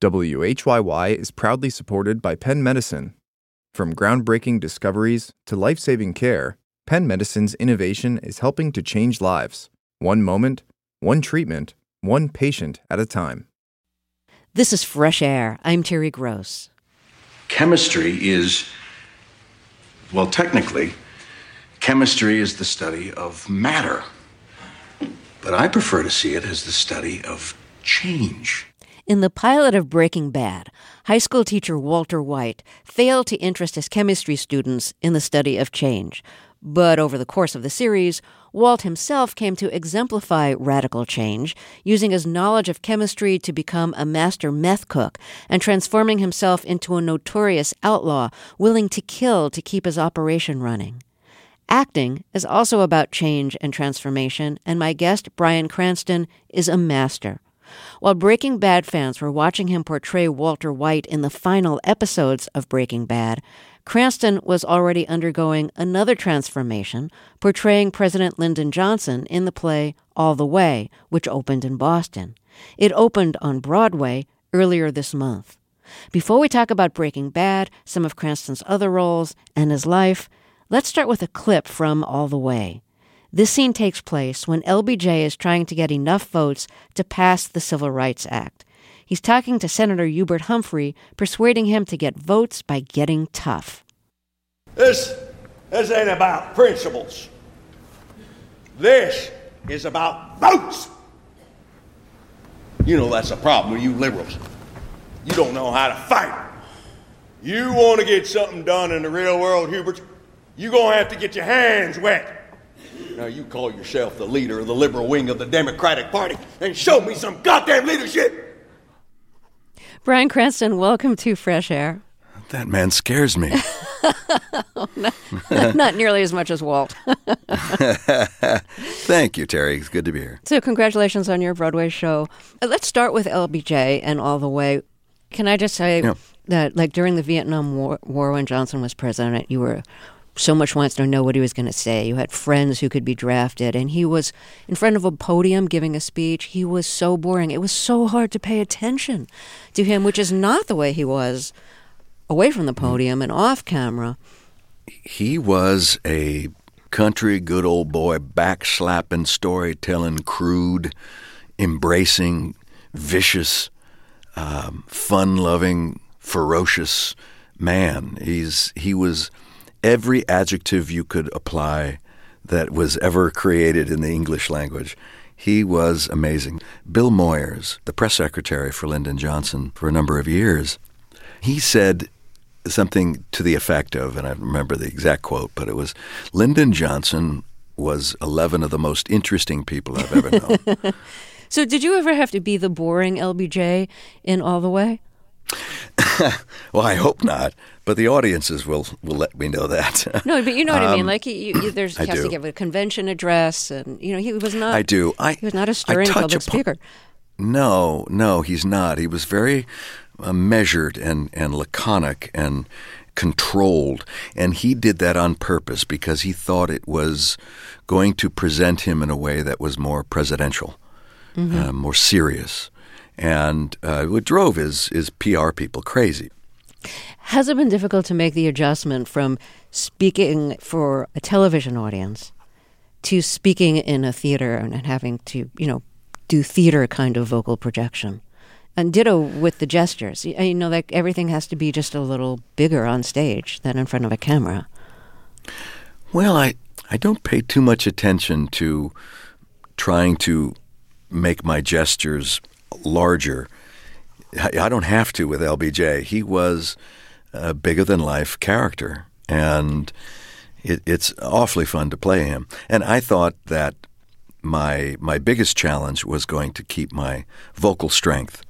WHYY is proudly supported by Penn Medicine. From groundbreaking discoveries to life-saving care, Penn Medicine's innovation is helping to change lives. One moment, one treatment, one patient at a time. This is Fresh Air. I'm Terry Gross. Chemistry is, well, technically, chemistry is the study of matter. But I prefer to see it as the study of change. In the pilot of Breaking Bad, high school teacher Walter White failed to interest his chemistry students in the study of change. But over the course of the series, Walt himself came to exemplify radical change, using his knowledge of chemistry to become a master meth cook and transforming himself into a notorious outlaw willing to kill to keep his operation running. Acting is also about change and transformation, and my guest, Bryan Cranston, is a master. While Breaking Bad fans were watching him portray Walter White in the final episodes of Breaking Bad, Cranston was already undergoing another transformation, portraying President Lyndon Johnson in the play All the Way, which opened in Boston. It opened on Broadway earlier this month. Before we talk about Breaking Bad, some of Cranston's other roles, and his life, let's start with a clip from All the Way. This scene takes place when LBJ is trying to get enough votes to pass the Civil Rights Act. He's talking to Senator Hubert Humphrey, persuading him to get votes by getting tough. This ain't about principles. This is about votes. You know that's a problem with you liberals. You don't know how to fight. You want to get something done in the real world, Hubert, you're going to have to get your hands wet. Now you call yourself the leader of the liberal wing of the Democratic Party and show me some goddamn leadership. Bryan Cranston, welcome to Fresh Air. That man scares me. Not nearly as much as Walt. Thank you, Terry. It's good to be here. So congratulations on your Broadway show. Let's start with LBJ and All the Way. Can I just say that, like, during the Vietnam War when Johnson was president, you were so much wants to know what he was going to say. You had friends who could be drafted, and he was in front of a podium giving a speech. He was so boring. It was so hard to pay attention to him, which is not the way he was away from the podium and off camera. He was a country good old boy, backslapping, storytelling, crude, embracing, vicious, fun-loving, ferocious man. He was every adjective you could apply that was ever created in the English language. He was amazing. Bill Moyers, the press secretary for Lyndon Johnson for a number of years, he said something to the effect of, and I remember the exact quote, but it was, Lyndon Johnson was 11 of the most interesting people I've ever known. So did you ever have to be the boring LBJ in All the Way? Well, I hope not, but the audiences will let me know that. No, but you know what I mean. Like he has do. to give a convention address, and he was not. I do. He was not a stirring public speaker. No, he's not. He was very measured and laconic and controlled, and he did that on purpose because he thought it was going to present him in a way that was more presidential, more serious. And what drove his PR people crazy. Has it been difficult to make the adjustment from speaking for a television audience to speaking in a theater and having to, do theater kind of vocal projection? And ditto with the gestures. Like everything has to be just a little bigger on stage than in front of a camera. Well, I don't pay too much attention to trying to make my gestures larger. I don't have to with LBJ. He was a bigger-than-life character, and it's awfully fun to play him. And I thought that my biggest challenge was going to keep my vocal strength.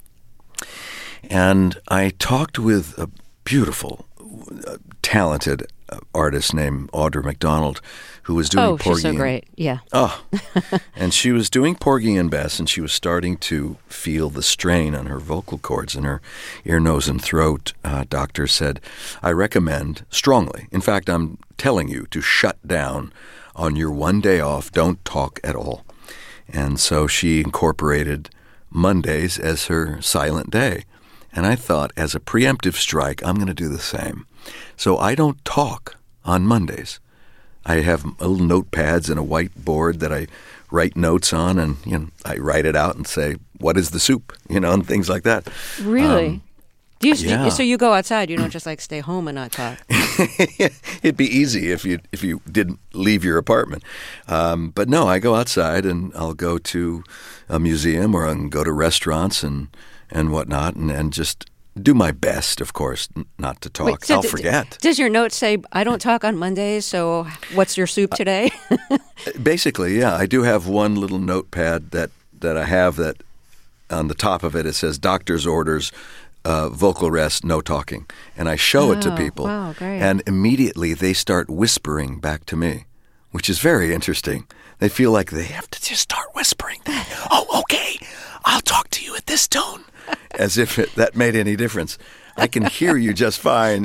And I talked with a beautiful, talented artist named Audra McDonald, who was doing Porgy. Oh, she's so great, yeah. And she was doing Porgy and Bess, and she was starting to feel the strain on her vocal cords and her ear, nose, and throat. Doctor said, I recommend strongly, in fact, I'm telling you to shut down on your one day off, don't talk at all. And so she incorporated Mondays as her silent day. And I thought, as a preemptive strike, I'm going to do the same. So I don't talk on Mondays. I have little notepads and a whiteboard that I write notes on, and I write it out and say, "What is the soup?" And things like that. Really? Yeah. So you go outside. You don't just stay home and not talk. It'd be easy if you didn't leave your apartment. But no, I go outside and I'll go to a museum or I can go to restaurants and whatnot and just do my best, of course, not to talk. Wait, so I'll forget. Does your note say, "I don't talk on Mondays, so what's your soup today?" Basically, yeah. I do have one little notepad that I have that on the top of it says doctor's orders, vocal rest, no talking. And I show it to people. Wow, great. And immediately they start whispering back to me, which is very interesting. They feel like they have to just start whispering. "Oh, okay, I'll talk to you at this tone." As if that made any difference. I can hear you just fine.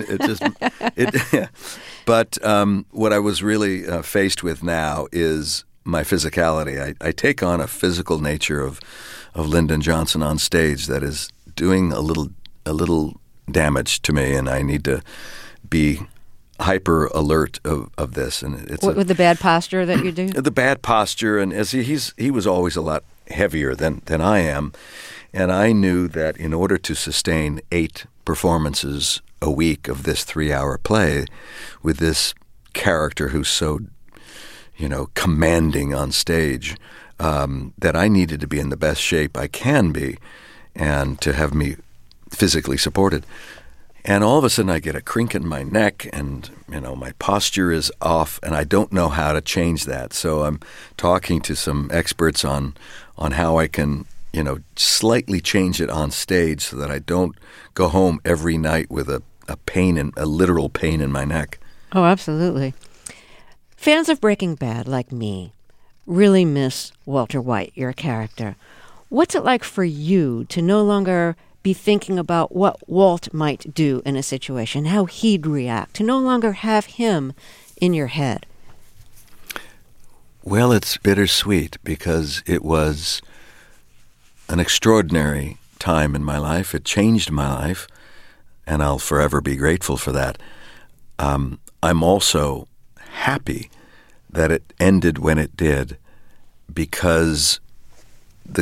But what I was really faced with now is my physicality. I take on a physical nature of Lyndon Johnson on stage that is doing a little damage to me, and I need to be hyper alert of this. And it's with the bad posture that you do. The bad posture, and as he was always a lot heavier than I am. And I knew that in order to sustain 8 performances a week of this 3-hour play with this character who's so, commanding on stage, that I needed to be in the best shape I can be and to have me physically supported. And all of a sudden I get a crink in my neck and, my posture is off and I don't know how to change that. So I'm talking to some experts on how I can slightly change it on stage so that I don't go home every night with a literal pain in my neck. Oh, absolutely. Fans of Breaking Bad, like me, really miss Walter White, your character. What's it like for you to no longer be thinking about what Walt might do in a situation, how he'd react, to no longer have him in your head? Well, it's bittersweet because it was an extraordinary time in my life. It changed my life, and I'll forever be grateful for that. I'm also happy that it ended when it did, because the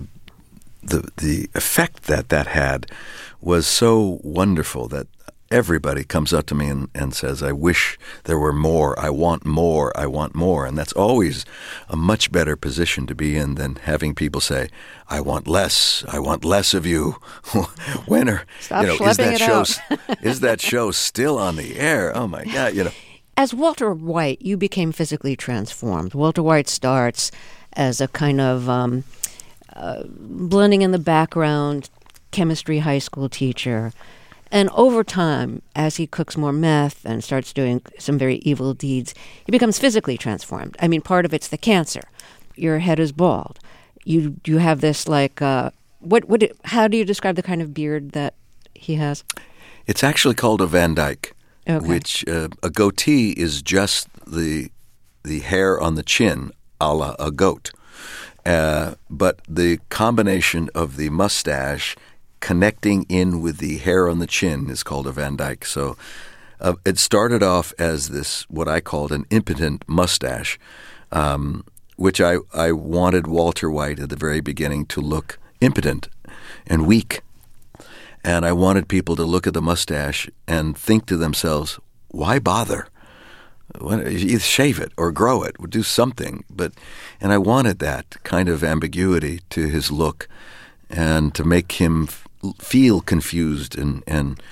effect that had was so wonderful that everybody comes up to me and says, "I wish there were more. I want more. I want more." And that's always a much better position to be in than having people say, "I want less. I want less of you." When Stop schlepping it out. Is that show still on the air? Oh my God! As Walter White, you became physically transformed. Walter White starts as a kind of blending in the background chemistry high school teacher. And over time, as he cooks more meth and starts doing some very evil deeds, he becomes physically transformed. I mean, part of it's the cancer. Your head is bald. You have this how do you describe the kind of beard that he has? It's actually called a Van Dyke, okay. Which a goatee is just the hair on the chin, a la a goat. But the combination of the mustache connecting in with the hair on the chin is called a Van Dyke. So it started off as this, what I called an impotent mustache, which I wanted Walter White at the very beginning to look impotent and weak. And I wanted people to look at the mustache and think to themselves, why bother? Either shave it or grow it, or do something. And I wanted that kind of ambiguity to his look and to make him feel confused and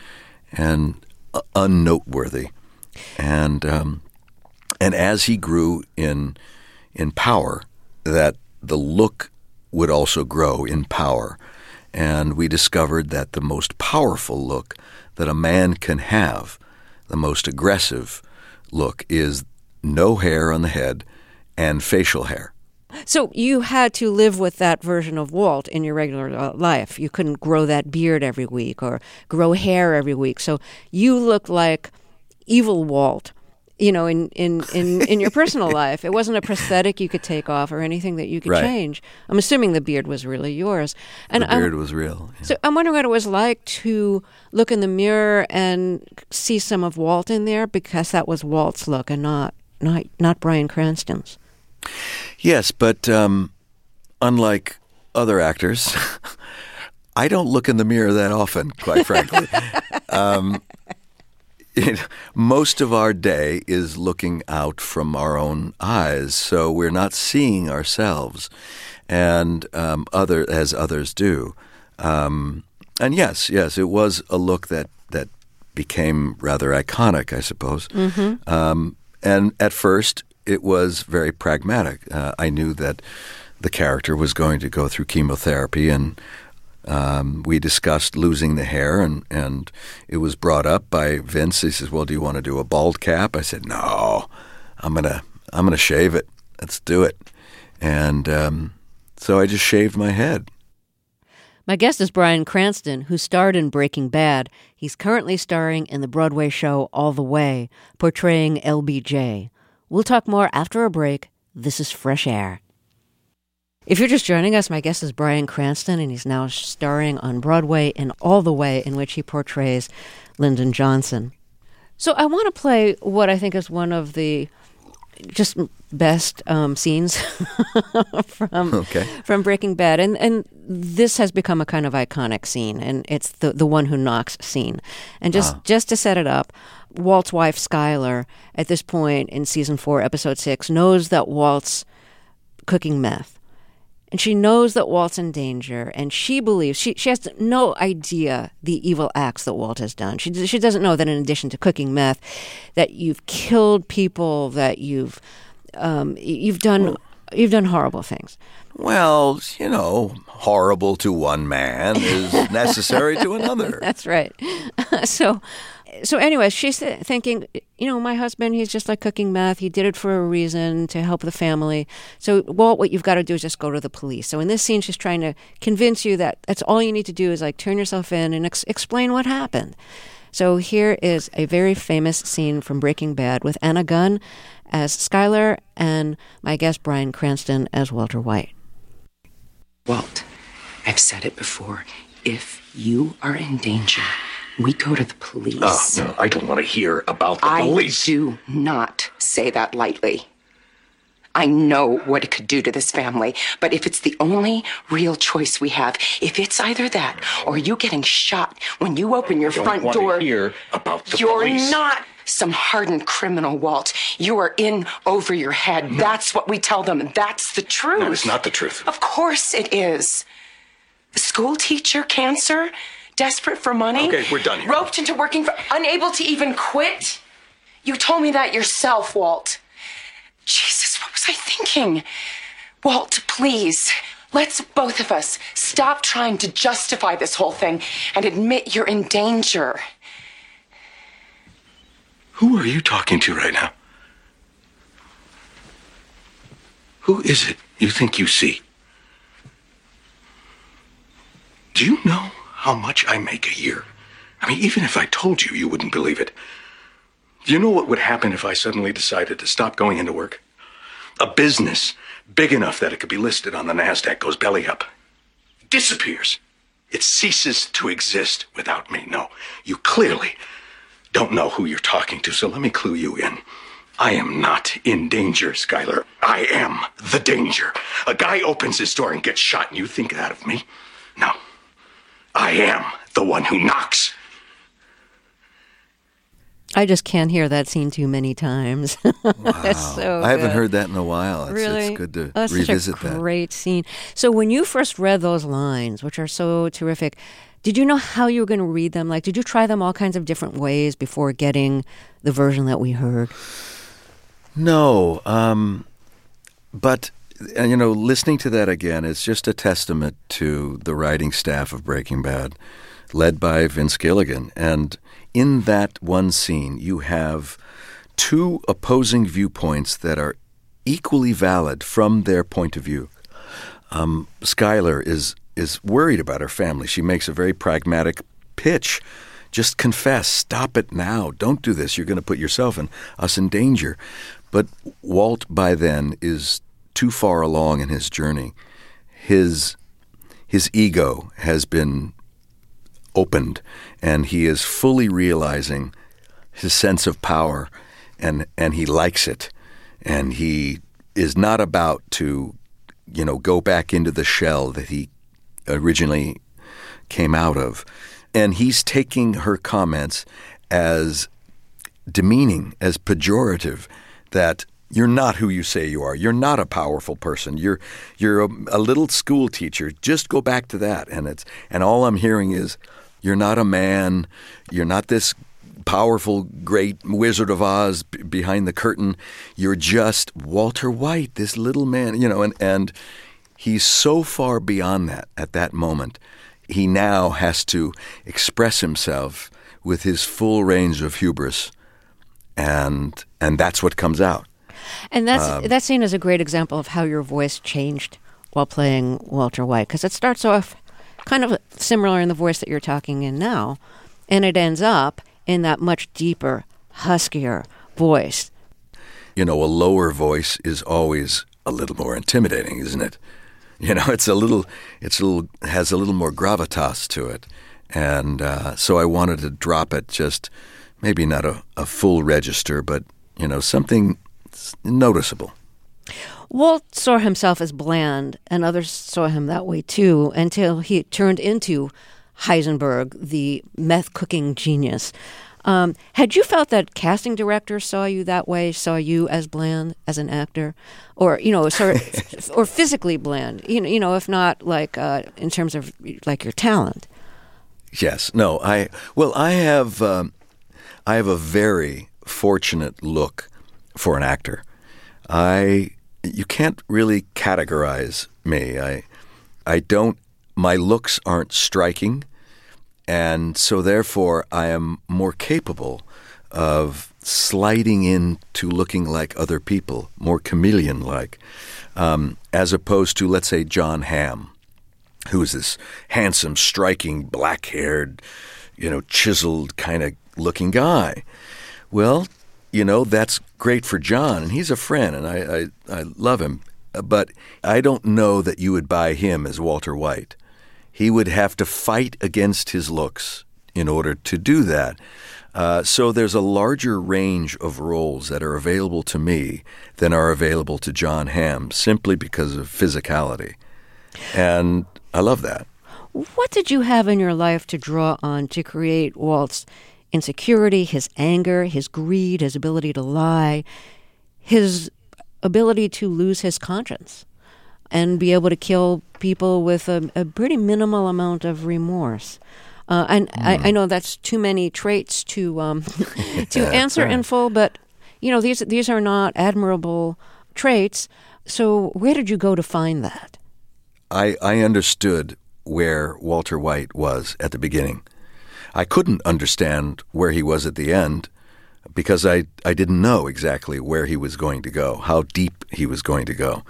unnoteworthy. And as he grew in power, that the look would also grow in power. And we discovered that the most powerful look that a man can have, the most aggressive look, is no hair on the head and facial hair. So you had to live with that version of Walt in your regular life. You couldn't grow that beard every week or grow hair every week. So you looked like evil Walt you know, in your personal life. It wasn't a prosthetic you could take off or anything that you could change. I'm assuming the beard was really yours. And the beard was real. Yeah. So I'm wondering what it was like to look in the mirror and see some of Walt in there, because that was Walt's look and not Bryan Cranston's. Yes, but unlike other actors, I don't look in the mirror that often, quite frankly. Most of our day is looking out from our own eyes, so we're not seeing ourselves, and as others do. And yes, it was a look that became rather iconic, I suppose. Mm-hmm. And at first, it was very pragmatic. I knew that the character was going to go through chemotherapy, and we discussed losing the hair, and it was brought up by Vince. He says, "Well, do you want to do a bald cap?" I said, "No, I'm gonna shave it. Let's do it." And so I just shaved my head. My guest is Bryan Cranston, who starred in Breaking Bad. He's currently starring in the Broadway show All the Way, portraying LBJ. We'll talk more after a break. This is Fresh Air. If you're just joining us, my guest is Bryan Cranston, and he's now starring on Broadway in All the Way, in which he portrays Lyndon Johnson. So I want to play what I think is one of the just best scenes from Breaking Bad. And this has become a kind of iconic scene, and it's the one who knocks scene. And just to set it up, Walt's wife, Skyler, at this point in Season 4, Episode 6, knows that Walt's cooking meth. And she knows that Walt's in danger, and she believes, she has no idea the evil acts that Walt has done. She doesn't know that in addition to cooking meth, that you've killed people, that you've done horrible things. Well, horrible to one man is necessary to another. That's right. So anyway, she's thinking, my husband, he's just like cooking meth. He did it for a reason, to help the family. So, Walt, what you've got to do is just go to the police. So in this scene, she's trying to convince you that that's all you need to do is like turn yourself in and explain what happened. So here is a very famous scene from Breaking Bad with Anna Gunn as Skyler and my guest Bryan Cranston as Walter White. Walt, I've said it before. If you are in danger, we go to the police. No, I don't want to hear about the police. I do not say that lightly. I know what it could do to this family, but if it's the only real choice we have, if it's either that or you getting shot when you open your front door... I don't want to hear about the police. You're not some hardened criminal, Walt. You are in over your head. No. That's what we tell them. That's the truth. No, it's not the truth. Of course it is. School teacher, cancer... desperate for money. Okay, we're done here. Roped into working unable to even quit. You told me that yourself, Walt. Jesus, what was I thinking? Walt, please, let's both of us stop trying to justify this whole thing and admit you're in danger. Who are you talking to right now? Who is it you think you see? Do you know how much I make a year? I mean, even if I told you, you wouldn't believe it. Do you know what would happen if I suddenly decided to stop going into work? A business big enough that it could be listed on the NASDAQ goes belly up. Disappears. It ceases to exist without me. No, you clearly don't know who you're talking to, so let me clue you in. I am not in danger, Skyler. I am the danger. A guy opens his door and gets shot, and you think that of me? No. I am the one who knocks. I just can't hear that scene too many times. Wow. That's so I haven't good. heard that in a while. Really? It's good to That's revisit such a that. great scene. So when you first read those lines, which are so terrific, did you know how you were going to read them? Like, did you try them all kinds of different ways before getting the version that we heard? No, but listening to that again, it's just a testament to the writing staff of Breaking Bad, led by Vince Gilligan. And in that one scene, you have two opposing viewpoints that are equally valid from their point of view. Skyler is worried about her family. She makes a very pragmatic pitch Just confess. Stop it now. Don't do this. You're going to put yourself and us in danger. But Walt, by then, is too far along in his journey. His ego has been opened, and he is fully realizing his sense of power, and he likes it. And he is not about to, go back into the shell that he originally came out of. And he's taking her comments as demeaning, as pejorative, that you're not who you say you are. You're not a powerful person. You're a little school teacher. Just go back to that. And all I'm hearing is, you're not a man. You're not this powerful, great Wizard of Oz behind the curtain. You're just Walter White, this little man, and he's so far beyond that at that moment. He now has to express himself with his full range of hubris, and that's what comes out. And that scene is a great example of how your voice changed while playing Walter White, because it starts off kind of similar in the voice that you're talking in now, and it ends up in that much deeper, huskier voice. A lower voice is always a little more intimidating, isn't it? Has a little more gravitas to it. And so I wanted to drop it, just maybe not a full register, but, something noticeable. Walt saw himself as bland, and others saw him that way too, until he turned into Heisenberg, the meth-cooking genius. Had you felt that casting directors saw you that way, saw you as bland as an actor, or or physically bland? If not like in terms of like your talent. Yes. No. I have a very fortunate look for an actor. You can't really categorize me. My looks aren't striking. And so, therefore, I am more capable of sliding into looking like other people, more chameleon-like, as opposed to, let's say, John Hamm, who is this handsome, striking, black-haired, chiseled kind of looking guy. Well, that's great for John, and he's a friend, and I love him. But I don't know that you would buy him as Walter White. He would have to fight against his looks in order to do that. So there's a larger range of roles that are available to me than are available to John Hamm, simply because of physicality. And I love that. What did you have in your life to draw on to create Walt's insecurity, his anger, his greed, his ability to lie, his ability to lose his conscience and be able to kill people with a pretty minimal amount of remorse? I know that's too many traits to answer in full, but these are not admirable traits. So where did you go to find that? I understood where Walter White was at the beginning. I couldn't understand where he was at the end because I didn't know exactly where he was going to go, how deep he was going to go.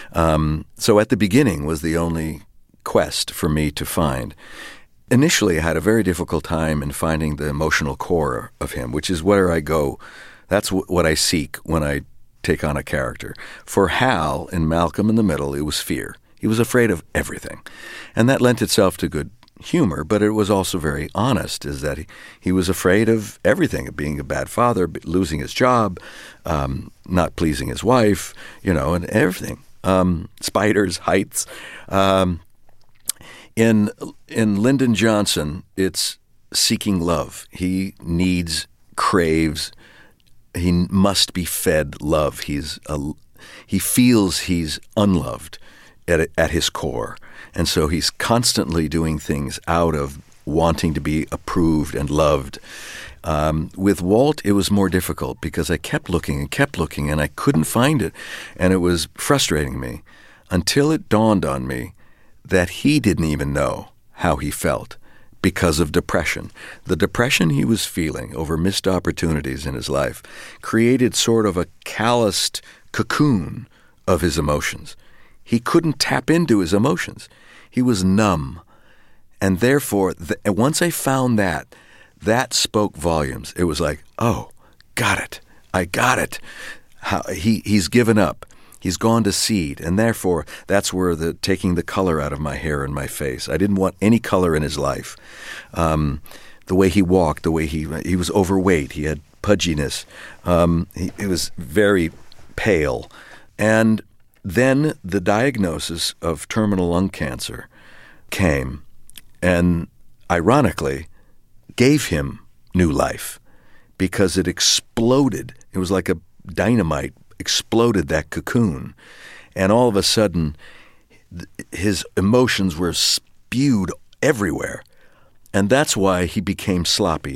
So at the beginning was the only quest for me to find. Initially, I had a very difficult time in finding the emotional core of him, which is where I go. That's what I seek when I take on a character. For Hal in Malcolm in the Middle, it was fear. He was afraid of everything. And that lent itself to good humor, but it was also very honest, is that he was afraid of everything, of being a bad father, losing his job, not pleasing his wife, and everything. Spiders, heights. In Lyndon Johnson, it's seeking love. He craves, he must be fed love. He feels he's unloved at his core. And so he's constantly doing things out of wanting to be approved and loved. With Walt, it was more difficult because I kept looking, and I couldn't find it. And it was frustrating me until it dawned on me that he didn't even know how he felt because of depression. The depression he was feeling over missed opportunities in his life created sort of a calloused cocoon of his emotions. He couldn't tap into his emotions. He was numb. And therefore, once I found that, that spoke volumes. It was like, oh, got it. I got it. He's given up. He's gone to seed, and therefore that's where taking the color out of my hair and my face. I didn't want any color in his life. The way he walked, the way he was overweight, he had pudginess. He was very pale. And then the diagnosis of terminal lung cancer came and, ironically, gave him new life because it exploded. It was like a dynamite exploded that cocoon. And all of a sudden, his emotions were spewed everywhere. And that's why he became sloppy.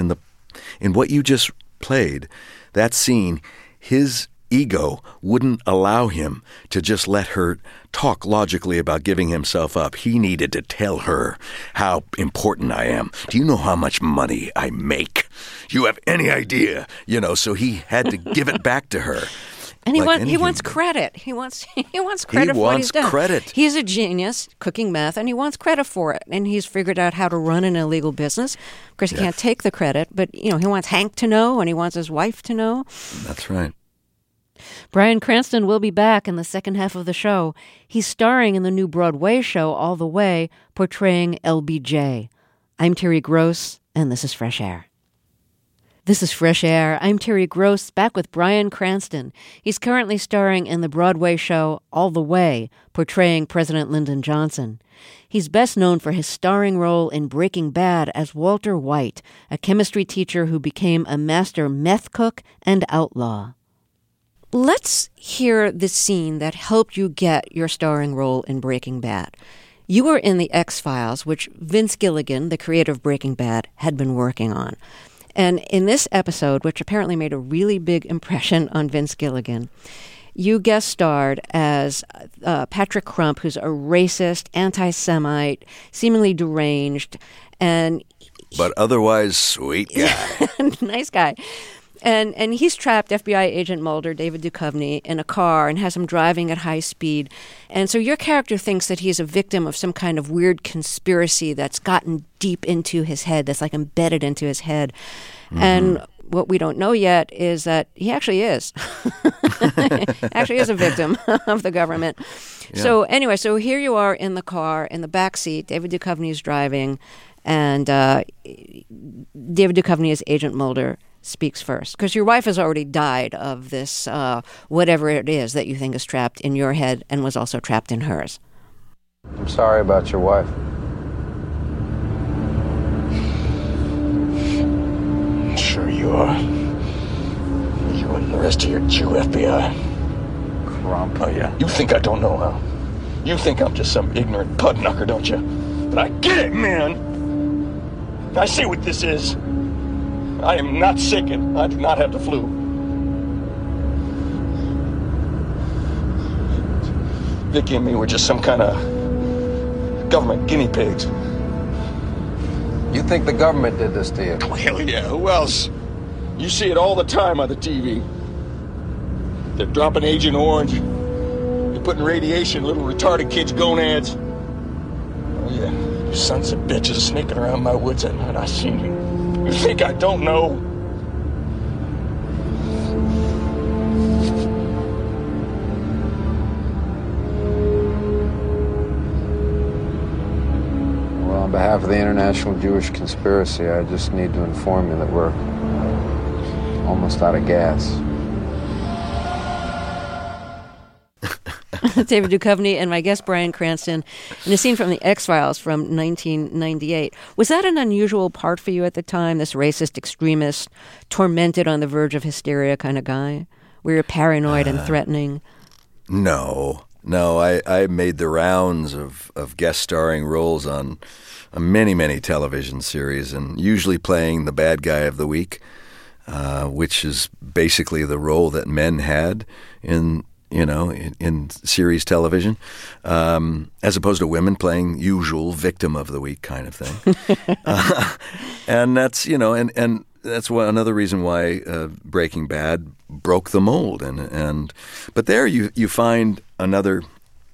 In what you just played, that scene, his ego wouldn't allow him to just let her talk logically about giving himself up. He needed to tell her how important I am. Do you know how much money I make? Do you have any idea? So he had to give it back to her. And he wants credit. He wants credit for what he's done. He wants credit. He's a genius cooking meth, and he wants credit for it. And he's figured out how to run an illegal business. Of course, he can't take the credit, but he wants Hank to know, and he wants his wife to know. That's right. Bryan Cranston will be back in the second half of the show. He's starring in the new Broadway show All the Way, portraying LBJ. I'm Terry Gross, and this is Fresh Air. This is Fresh Air. I'm Terry Gross, back with Bryan Cranston. He's currently starring in the Broadway show All the Way, portraying President Lyndon Johnson. He's best known for his starring role in Breaking Bad as Walter White, a chemistry teacher who became a master meth cook and outlaw. Let's hear the scene that helped you get your starring role in Breaking Bad. You were in The X-Files, which Vince Gilligan, the creator of Breaking Bad, had been working on. And in this episode, which apparently made a really big impression on Vince Gilligan, you guest starred as Patrick Crump, who's a racist, anti-Semite, seemingly deranged, but otherwise sweet guy. Nice guy. And he's trapped FBI agent Mulder, David Duchovny, in a car and has him driving at high speed. And so your character thinks that he's a victim of some kind of weird conspiracy that's gotten deep into his head, that's like embedded into his head. Mm-hmm. And what we don't know yet is that he actually is. Actually is a victim of the government. Yeah. So anyway, so here you are in the car, in the back seat. David Duchovny is driving, and David Duchovny is Agent Mulder. Speaks first, because your wife has already died of this, whatever it is that you think is trapped in your head and was also trapped in hers. I'm sorry about your wife. Sure you are. You and the rest of your Jew FBI. Crump. Oh, yeah. You think I don't know, huh? You think I'm just some ignorant pudknucker, don't you? But I get it, man. I see what this is. I am not sick and I do not have the flu. Vicky and me were just some kind of government guinea pigs. You think the government did this to you? Oh, hell yeah, who else? You see it all the time on the TV. They're dropping Agent Orange. They're putting radiation in little retarded kids' gonads. Oh yeah, you sons of bitches sneaking around my woods at night. I seen you. You think I don't know? Well, on behalf of the International Jewish Conspiracy, I just need to inform you that we're almost out of gas. David Duchovny and my guest Bryan Cranston in a scene from The X-Files from 1998. Was that an unusual part for you at the time, this racist, extremist, tormented on the verge of hysteria kind of guy? Where you're paranoid and threatening? No. I made the rounds of guest starring roles on many, many television series, and usually playing the bad guy of the week, which is basically the role that men had in series television, as opposed to women playing usual victim of the week kind of thing. And that's, and that's another reason why Breaking Bad broke the mold. But there you find another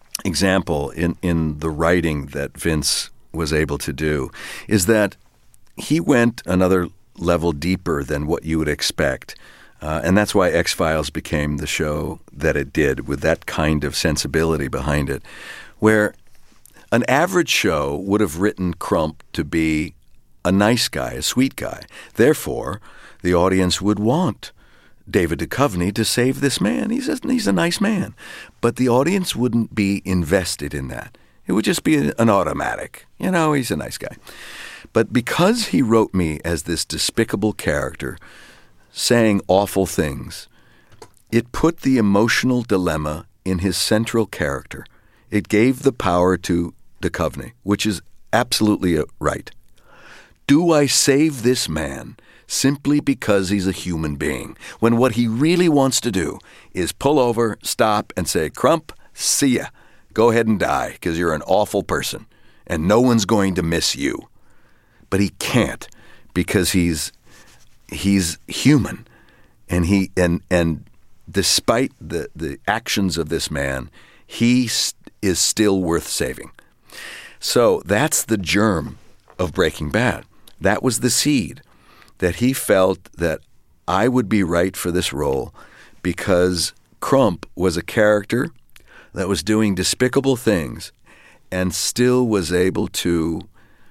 example in the writing that Vince was able to do, is that he went another level deeper than what you would expect. And that's why X-Files became the show that it did, with that kind of sensibility behind it, where an average show would have written Crump to be a nice guy, a sweet guy. Therefore, the audience would want David Duchovny to save this man. He's a nice man. But the audience wouldn't be invested in that. It would just be an automatic. He's a nice guy. But because he wrote me as this despicable character saying awful things, it put the emotional dilemma in his central character. It gave the power to Duchovny, which is absolutely right. Do I save this man simply because he's a human being, when what he really wants to do is pull over, stop, and say, Crump, see ya. Go ahead and die, because you're an awful person, and no one's going to miss you. But he can't, because he's human, and despite the actions of this man, he is still worth saving. So that's the germ of Breaking Bad. That was the seed that he felt that I would be right for this role, because Crump was a character that was doing despicable things and still was able to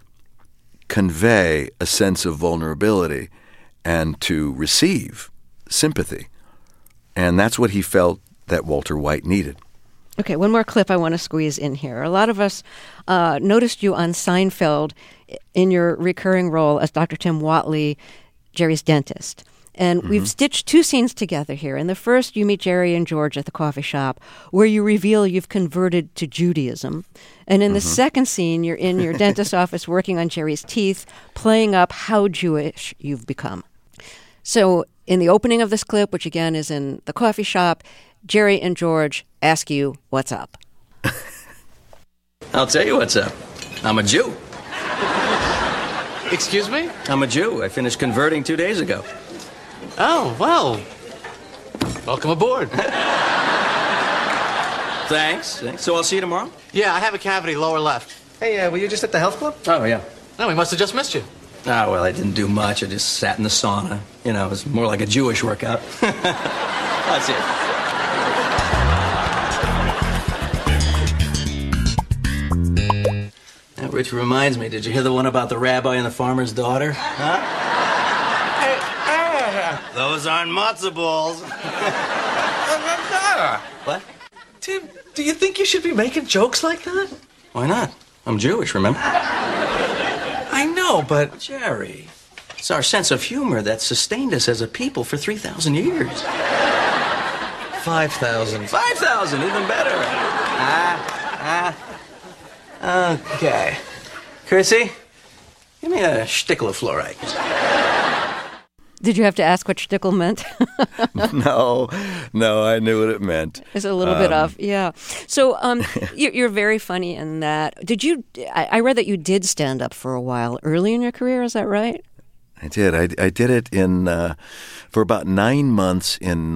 convey a sense of vulnerability and to receive sympathy. And that's what he felt that Walter White needed. Okay, one more clip I want to squeeze in here. A lot of us noticed you on Seinfeld in your recurring role as Dr. Tim Whatley, Jerry's dentist. And we've stitched two scenes together here. In the first, you meet Jerry and George at the coffee shop, where you reveal you've converted to Judaism. And in the second scene, you're in your dentist's office working on Jerry's teeth, playing up how Jewish you've become. So in the opening of this clip, which again is in the coffee shop, Jerry and George ask you, what's up? I'll tell you what's up. I'm a Jew. Excuse me? I'm a Jew. I finished converting 2 days ago. Oh, well. Welcome aboard. Thanks. So I'll see you tomorrow? Yeah, I have a cavity lower left. Hey, were you just at the health club? Oh, yeah. No, we must have just missed you. Oh, well, I didn't do much. I just sat in the sauna. It was more like a Jewish workout. That's it. Which reminds me, did you hear the one about the rabbi and the farmer's daughter? Huh? Those aren't matzo balls. What? Tim, do you think you should be making jokes like that? Why not? I'm Jewish, remember? I know, but... Jerry, it's our sense of humor that sustained us as a people for 3,000 years. 5,000. 5,000, even better. Okay. Chrissy, give me a shtickle of fluoride. Did you have to ask what shtickle meant? No, I knew what it meant. It's a little bit off, yeah. So you're very funny in that. I read that you did stand up for a while early in your career, is that right? I did. I did it for about 9 months in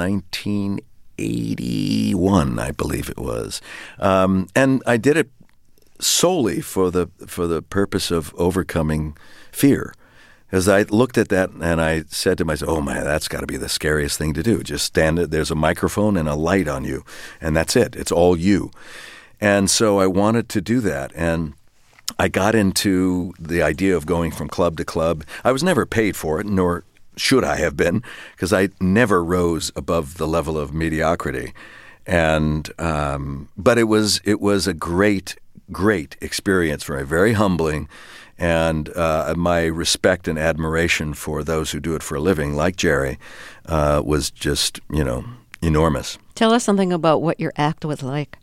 1981, I believe it was. And I did it solely for the purpose of overcoming fear. As I looked at that and I said to myself, oh man, that's got to be the scariest thing to do. Just stand it. There's a microphone and a light on you, and that's it. It's all you. And so I wanted to do that. And I got into the idea of going from club to club. I was never paid for it, nor should I have been, because I never rose above the level of mediocrity. And but it was a great experience for me, very humbling. And my respect and admiration for those who do it for a living, like Jerry, was just, enormous. Tell us something about what your act was like.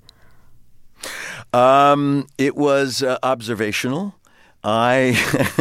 It was observational. I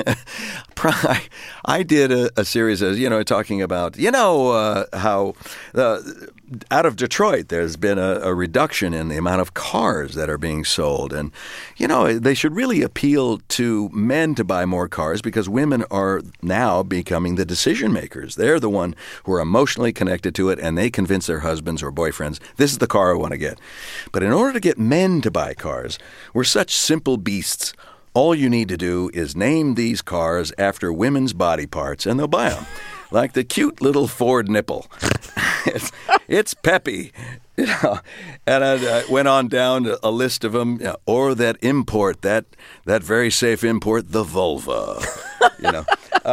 did a series of, talking about, how out of Detroit there's been a reduction in the amount of cars that are being sold. And, they should really appeal to men to buy more cars, because women are now becoming the decision makers. They're the one who are emotionally connected to it, and they convince their husbands or boyfriends, this is the car I want to get. But in order to get men to buy cars, we're such simple beasts. All you need to do is name these cars after women's body parts, and they'll buy them. Like the cute little Ford nipple. It's peppy. You know, and I went on down to a list of them, or that import, that very safe import, the Volvo. You know,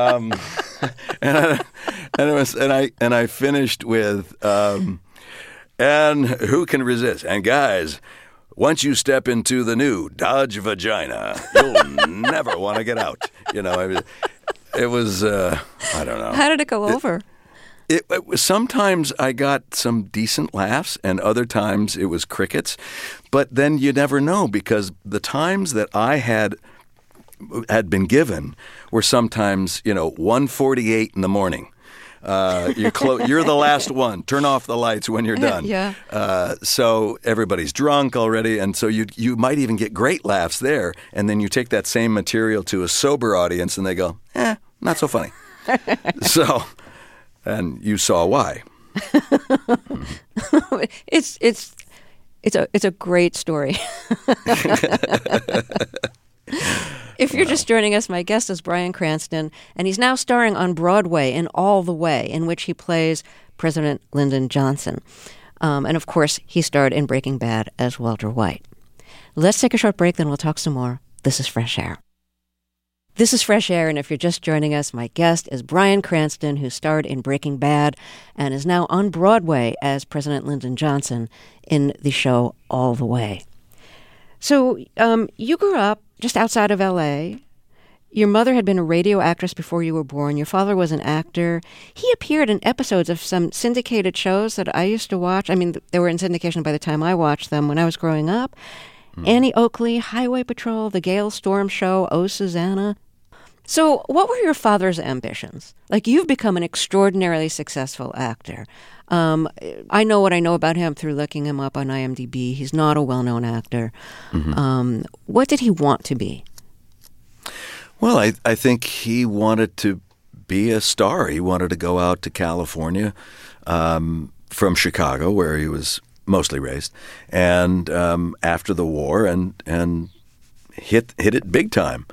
and I finished with, and who can resist? And guys, once you step into the new Dodge Vagina, you'll never want to get out. You know, it was I don't know. How did it go over? It was, sometimes I got some decent laughs, and other times it was crickets. But then you never know, because the times that I had been given were sometimes, 1:48 in the morning. You're the last one. Turn off the lights when you're done. Yeah. So everybody's drunk already, and so you might even get great laughs there. And then you take that same material to a sober audience, and they go, not so funny. So. And you saw why. It's a great story. If you're just joining us, my guest is Bryan Cranston, and he's now starring on Broadway in All the Way, in which he plays President Lyndon Johnson. And of course, he starred in Breaking Bad as Walter White. Let's take a short break, then we'll talk some more. This is Fresh Air. This is Fresh Air, and if you're just joining us, my guest is Bryan Cranston, who starred in Breaking Bad and is now on Broadway as President Lyndon Johnson in the show All the Way. So you grew up just outside of L.A. Your mother had been a radio actress before you were born. Your father was an actor. He appeared in episodes of some syndicated shows that I used to watch. I mean, they were in syndication by the time I watched them when I was growing up. Annie Oakley, Highway Patrol, The Gale Storm Show, Oh, Susanna. So what were your father's ambitions? Like, you've become an extraordinarily successful actor. I know what I know about him through looking him up on IMDb. He's not a well-known actor. Mm-hmm. What did he want to be? Well, I think he wanted to be a star. He wanted to go out to California from Chicago, where he was mostly raised, and after the war, and hit it big time.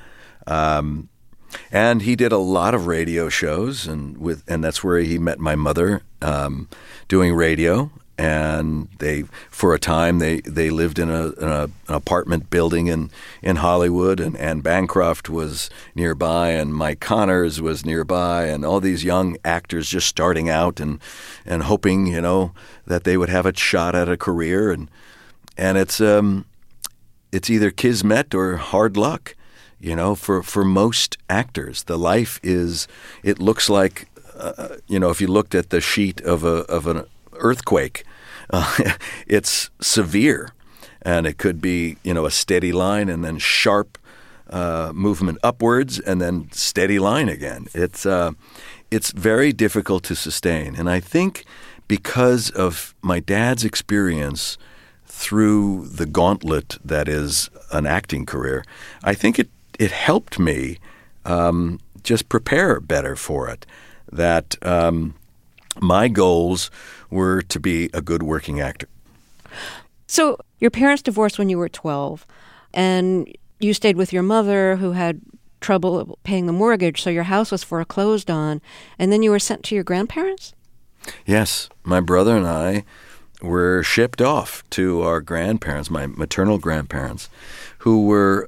And he did a lot of radio shows, and that's where he met my mother, doing radio. And for a time, they lived in an apartment building in Hollywood, and Anne Bancroft was nearby, and Mike Connors was nearby, and all these young actors just starting out and hoping, that they would have a shot at a career, and it's either kismet or hard luck. For most actors, the life it looks like, if you looked at the sheet of an earthquake, it's severe, and it could be, a steady line and then sharp movement upwards and then steady line again. It's very difficult to sustain. And I think because of my dad's experience through the gauntlet that is an acting career, I think it helped me just prepare better for it. That my goals were to be a good working actor. So your parents divorced when you were 12, and you stayed with your mother, who had trouble paying the mortgage, so your house was foreclosed on, and then you were sent to your grandparents? Yes. My brother and I were shipped off to our grandparents, my maternal grandparents, who were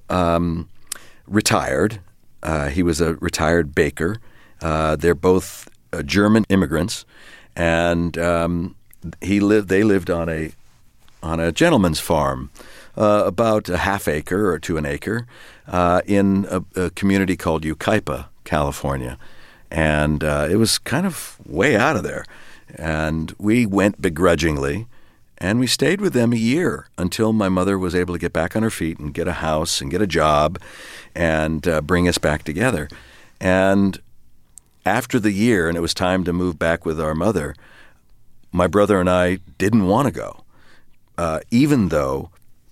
retired. He was a retired baker. They're both German immigrants, and they lived on a gentleman's farm, about a half acre or to an acre, in a community called Yucaipa, California, and it was kind of way out of there. And we went begrudgingly, and we stayed with them a year until my mother was able to get back on her feet and get a house and get a job and bring us back together. And after the year, and it was time to move back with our mother, my brother and I didn't want to go, even though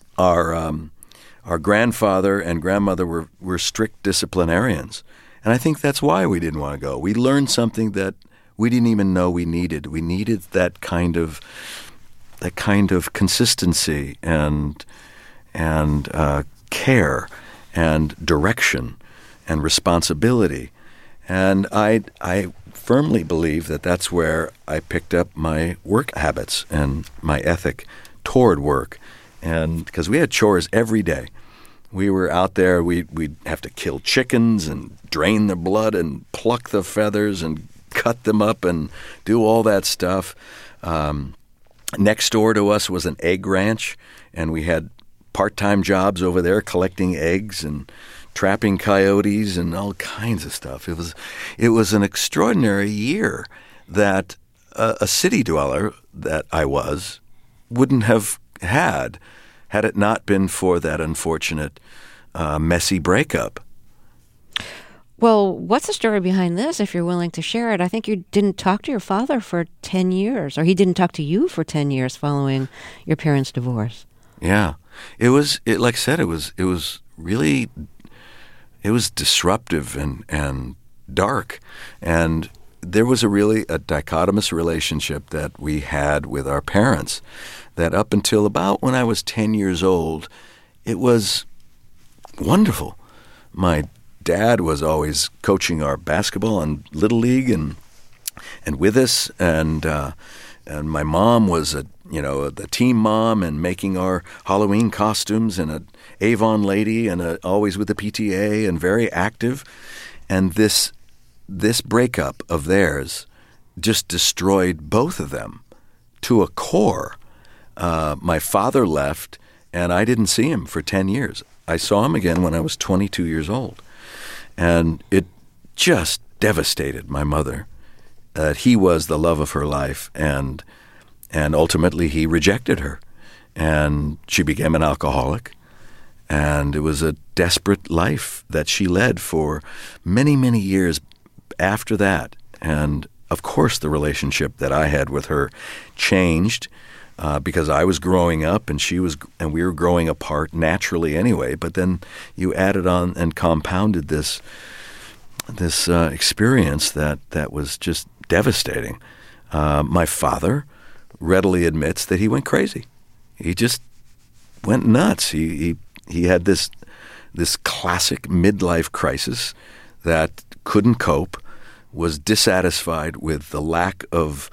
our grandfather and grandmother were strict disciplinarians. And I think that's why we didn't want to go. We learned something that we didn't even know we needed. We needed that kind of consistency and care and direction and responsibility. And I firmly believe that that's where I picked up my work habits and my ethic toward work. And because we had chores every day. We were out there, we'd have to kill chickens and drain the blood and pluck the feathers and cut them up and do all that stuff. Next door to us was an egg ranch, and we had part-time jobs over there collecting eggs and trapping coyotes and all kinds of stuff. It was an extraordinary year that a city dweller that I was wouldn't have had it not been for that unfortunate, messy breakup. Well, what's the story behind this, if you're willing to share it? I think you didn't talk to your father for 10 years, or he didn't talk to you for 10 years following your parents' divorce. Yeah. Like I said, it was really, it was disruptive and dark. And there was a dichotomous relationship that we had with our parents that up until about when I was 10 years old, it was wonderful. My dad was always coaching our basketball and Little League and with us, and my mom was the team mom and making our Halloween costumes, and an Avon lady, and always with the PTA and very active. And this breakup of theirs just destroyed both of them to a core. My father left, and I didn't see him for 10 years. I saw him again when I was 22 years old. And it just devastated my mother that he was the love of her life, and ultimately he rejected her, and she became an alcoholic. And it was a desperate life that she led for many, many years after that. And of course the relationship that I had with her changed because I was growing up and we were growing apart naturally anyway. But then you added on and compounded this experience that was just devastating. My father readily admits that he went crazy. He just went nuts. He had this classic midlife crisis that couldn't cope, was dissatisfied with the lack of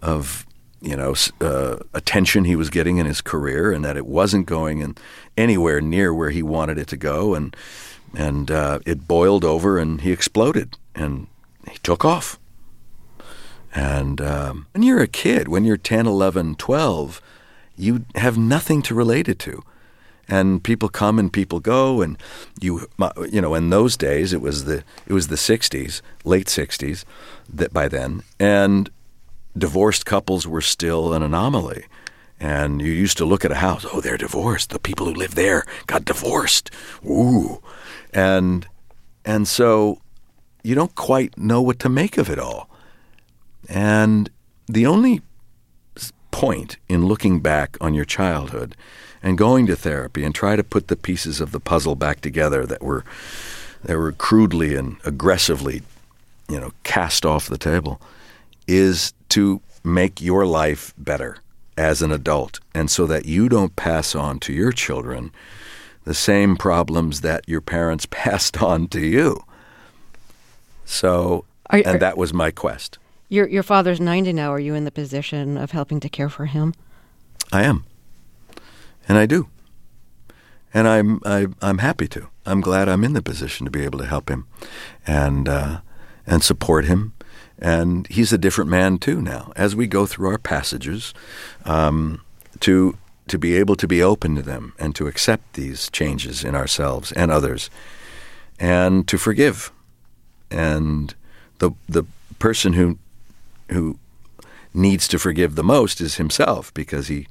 attention he was getting in his career, and that it wasn't going anywhere near where he wanted it to go, and it boiled over, and he exploded, and he took off. And when you're a kid, when you're 10, 11, 12, you have nothing to relate it to. And people come and people go, and in those days it was the 60s, late 60s, that by then, and divorced couples were still an anomaly. And you used to look at a house, oh, they're divorced. The people who live there got divorced. Ooh. And so you don't quite know what to make of it all. And the only point in looking back on your childhood and going to therapy and try to put the pieces of the puzzle back together that were crudely and aggressively, cast off the table, is to make your life better as an adult, and so that you don't pass on to your children the same problems that your parents passed on to you. So, that was my quest. Your father's 90 now. Are you in the position of helping to care for him? I am, and I do, and I'm happy to. I'm glad I'm in the position to be able to help him, and support him. And he's a different man too now. As we go through our passages, to be able to be open to them and to accept these changes in ourselves and others, and to forgive. And the person who needs to forgive the most is himself, because he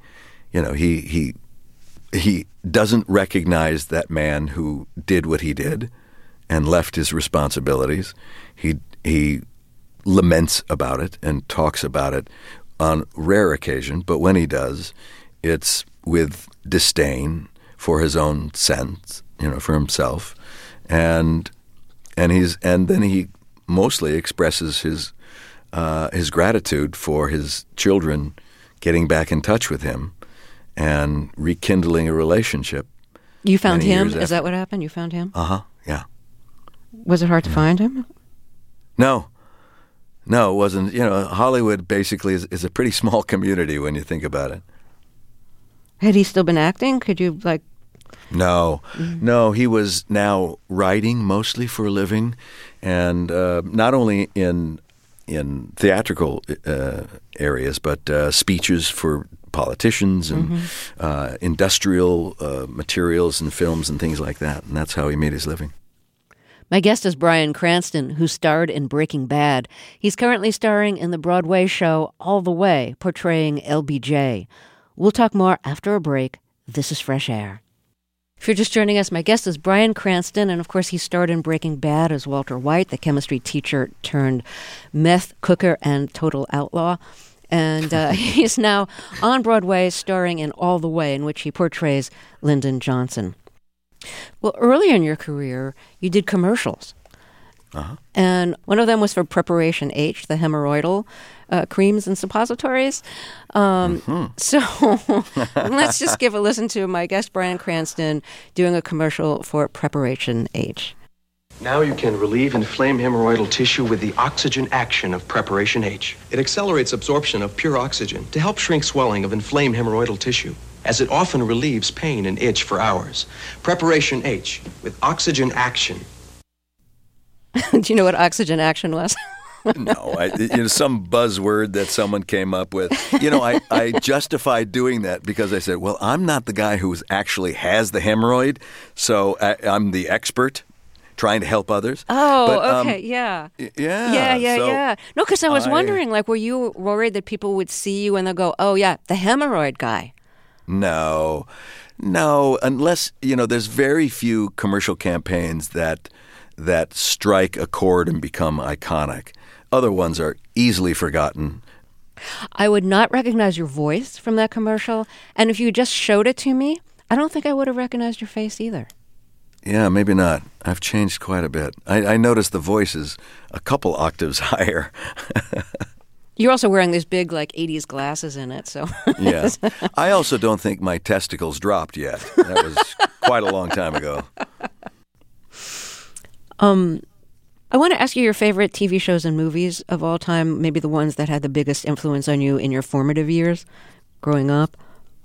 doesn't recognize that man who did what he did and left his responsibilities. He laments about it and talks about it on rare occasion, but when he does, it's with disdain for his own sense, for himself, and then he mostly expresses his gratitude for his children getting back in touch with him and rekindling a relationship. You found many him? years Is that what happened? You found him? Yeah. Was it hard to find him? No, it wasn't. Hollywood basically is a pretty small community when you think about it. Had he still been acting? Could you, like... No, he was now writing mostly for a living, and not only in theatrical areas, but speeches for politicians and industrial materials and films and things like that. And that's how he made his living. My guest is Bryan Cranston, who starred in Breaking Bad. He's currently starring in the Broadway show All the Way, portraying LBJ. We'll talk more after a break. This is Fresh Air. If you're just joining us, my guest is Bryan Cranston, and of course he starred in Breaking Bad as Walter White, the chemistry teacher turned meth cooker and total outlaw. And he's now on Broadway starring in All the Way, in which he portrays Lyndon Johnson. Well, earlier in your career, you did commercials. And one of them was for Preparation H, the hemorrhoidal creams and suppositories. So let's just give a listen to my guest, Bryan Cranston, doing a commercial for Preparation H. Now you can relieve inflamed hemorrhoidal tissue with the oxygen action of Preparation H. It accelerates absorption of pure oxygen to help shrink swelling of inflamed hemorrhoidal tissue, as it often relieves pain and itch for hours. Preparation H with oxygen action. Do you know what oxygen action was? No, some buzzword that someone came up with. I justified doing that because I said, well, I'm not the guy who actually has the hemorrhoid, so I'm the expert trying to help others. Oh, but, okay, yeah. Yeah. No, because I was wondering, were you worried that people would see you and they'll go, oh, yeah, the hemorrhoid guy? No, unless, there's very few commercial campaigns that strike a chord and become iconic. Other ones are easily forgotten. I would not recognize your voice from that commercial, and if you just showed it to me, I don't think I would have recognized your face either. Yeah, maybe not. I've changed quite a bit. I noticed the voice is a couple octaves higher. You're also wearing these big, 80s glasses in it, so... Yeah. I also don't think my testicles dropped yet. That was quite a long time ago. I want to ask you your favorite TV shows and movies of all time, maybe the ones that had the biggest influence on you in your formative years growing up.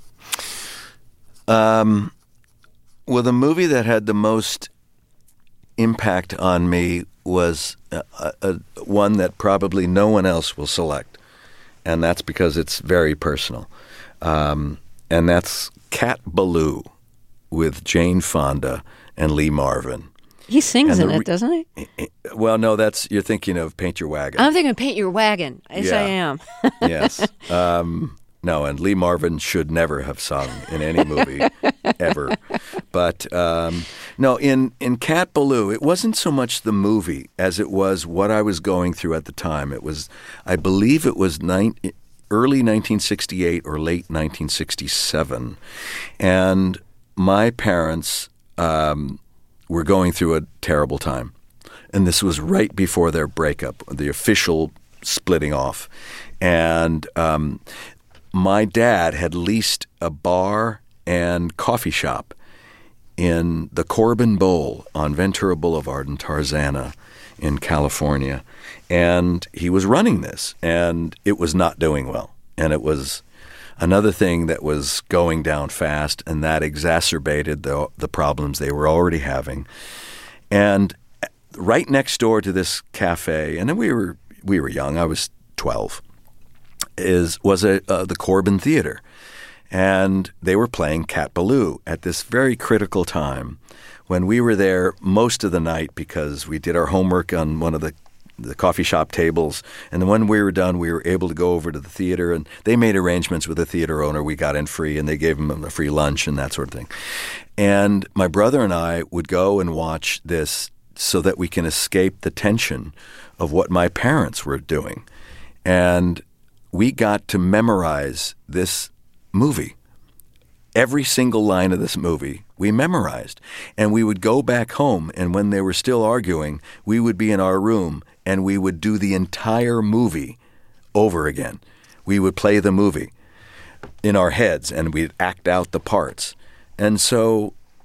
Well, the movie that had the most impact on me was one that probably no one else will select, and that's because it's very personal. And that's Cat Ballou with Jane Fonda and Lee Marvin. He sings in it, doesn't he? Well, no, you're thinking of Paint Your Wagon. I'm thinking Paint Your Wagon. Yes, I am. Yes. No, and Lee Marvin should never have sung in any movie ever. But no, in Cat Ballou, it wasn't so much the movie as it was what I was going through at the time. It was, I believe it was early 1968 or late 1967. And my parents were going through a terrible time. And this was right before their breakup, the official splitting off. And my dad had leased a bar and coffee shop in the Corbin Bowl on Ventura Boulevard in Tarzana in California. And he was running this, and it was not doing well. And it was another thing that was going down fast, and that exacerbated the problems they were already having. And right next door to this cafe, and then we were young, I was 12, was the Corbin Theater. And they were playing Cat Ballou at this very critical time when we were there most of the night because we did our homework on one of the coffee shop tables. And then when we were done, we were able to go over to the theater, and they made arrangements with the theater owner. We got in free, and they gave him a free lunch and that sort of thing. And my brother and I would go and watch this so that we can escape the tension of what my parents were doing. And we got to memorize this movie. Every single line of this movie we memorized. And we would go back home, and when they were still arguing, we would be in our room and we would do the entire movie over again. We would play the movie in our heads and we'd act out the parts. And so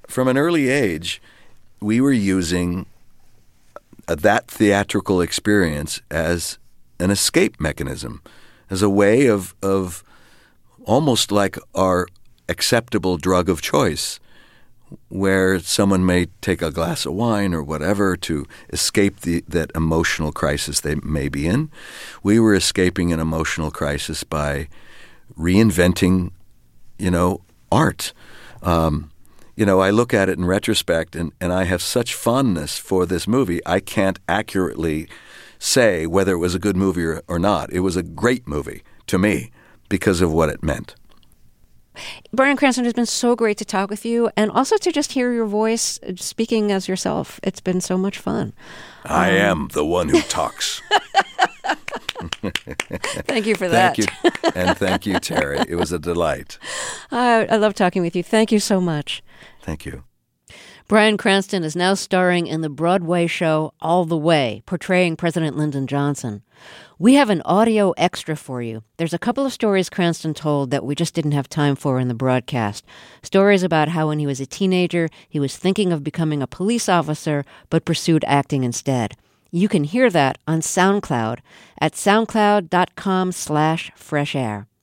from an early age, we were using that theatrical experience as an escape mechanism, as a way of almost like our acceptable drug of choice, where someone may take a glass of wine or whatever to escape that emotional crisis they may be in. We were escaping an emotional crisis by reinventing, art. I look at it in retrospect, and I have such fondness for this movie. I can't accurately say whether it was a good movie or not. It was a great movie to me because of what it meant. Bryan Cranston, has been so great to talk with you, and also to just hear your voice speaking as yourself. It's been so much fun. I am the one who talks. Thank you for that. Thank you. And thank you, Terry. It was a delight. I love talking with you. Thank you so much. Thank you. Bryan Cranston is now starring in the Broadway show All the Way, portraying President Lyndon Johnson. We have an audio extra for you. There's a couple of stories Cranston told that we just didn't have time for in the broadcast. Stories about how when he was a teenager, he was thinking of becoming a police officer, but pursued acting instead. You can hear that on SoundCloud at soundcloud.com/freshair.